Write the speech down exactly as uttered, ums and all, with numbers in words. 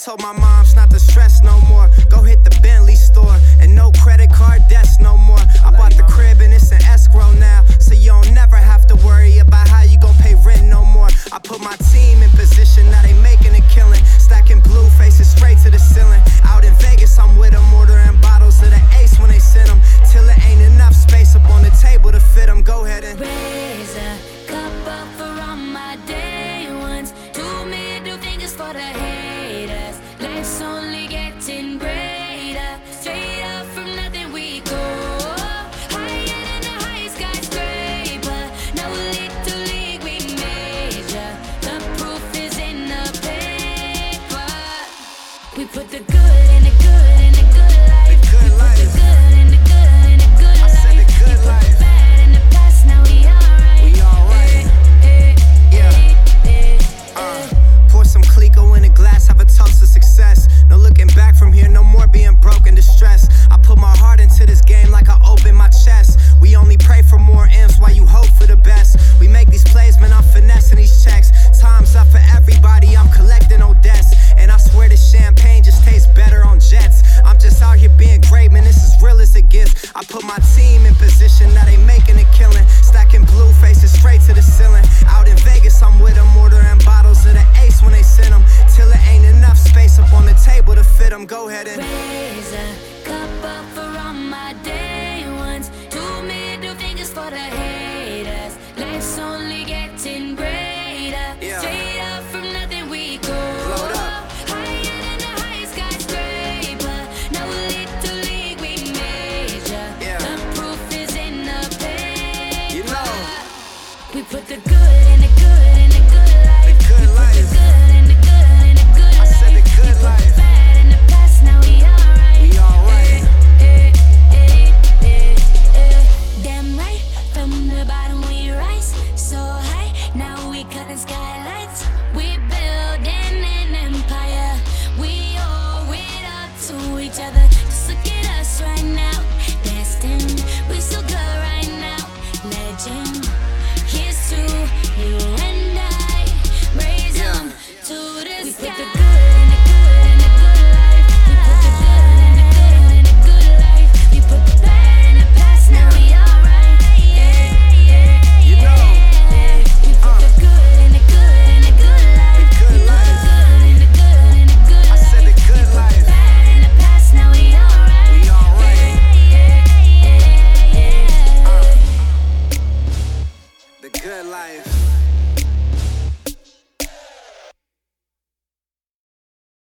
told my moms not to stress no more. Go hit the Bentley store and no credit card debts no more. I bought the crib and it's an escrow now, so you don't never have to worry about how you gon' pay rent no more. I put my team in position, now they making a killing. Stacking blue faces straight to the ceiling. Out in Vegas, I'm with them, ordering bottles of the Ace when they send them, till it ain't enough space up on the table to fit them. Go ahead and raise a cup up for all my day ones. Two middle fingers for the haters. Life's only getting greater. Straight up from nothing we go. Higher than the highest skyscraper. No little league we major. The proof is in the paper. We put the good in the good in the good life. The good we life. put the good in the good in the good I life. said the good we life. put the bad in the past, now we alright. We alright. Eh, eh, Yeah. eh, eh, Uh, pour some Clico in a glass, have a toast to success. No looking back from here, no more being broke and distressed. I put my heart into this game like I open my chest. We only pray for more M's while you hope for the best. We make these plays, man, I'm finessing these checks. Time's up for everybody, I'm collecting no debts. And I swear this champagne just tastes better on jets. I'm just out here being great, man, this is real as it gets. I put my team in position, now they making a killing. Stacking blue faces straight to the ceiling. Out in Vegas, I'm with them, ordering bottles of the Ace when they send them, till it ain't enough space up on the table to fit them. Go ahead and